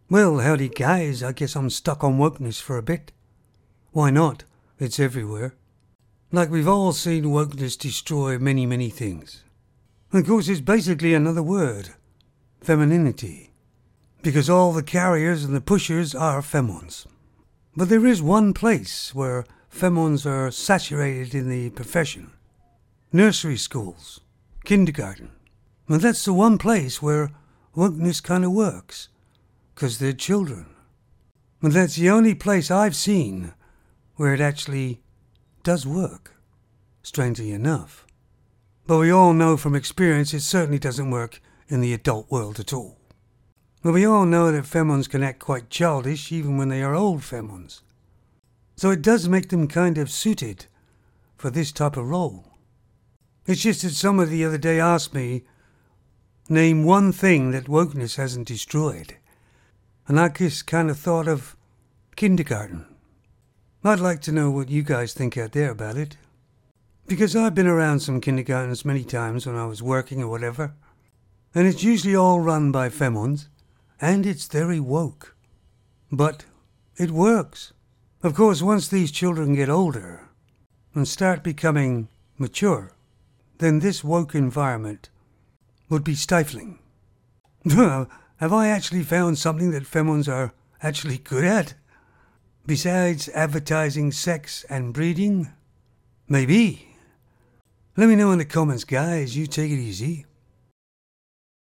Well, howdy guys, I guess I'm stuck on wokeness for a bit. Why not? It's everywhere. Like we've all seen wokeness destroy many things. Of course, it's basically another word. Femininity. Because all the carriers and the pushers are femons. But there is one place where femons are saturated in the profession. Nursery schools. Kindergarten. And that's the one place where wokeness kind of works. Because they're children. And that's the only place I've seen where it actually does work. Strangely enough. But we all know from experience it certainly doesn't work in the adult world at all. But we all know that femons can act quite childish even when they are old femons. So it does make them kind of suited for this type of role. It's just that somebody the other day asked me, name one thing that wokeness hasn't destroyed. And I just kind of thought of kindergarten. I'd like to know what you guys think out there about it. Because I've been around some kindergartens many times when I was working or whatever. And it's usually all run by femons. And it's very woke. But it works. Of course, once these children get older and start becoming mature, then this woke environment would be stifling. Have I actually found something that femons are actually good at? Besides advertising sex and breeding? Maybe. Let me know in the comments, guys. You take it easy.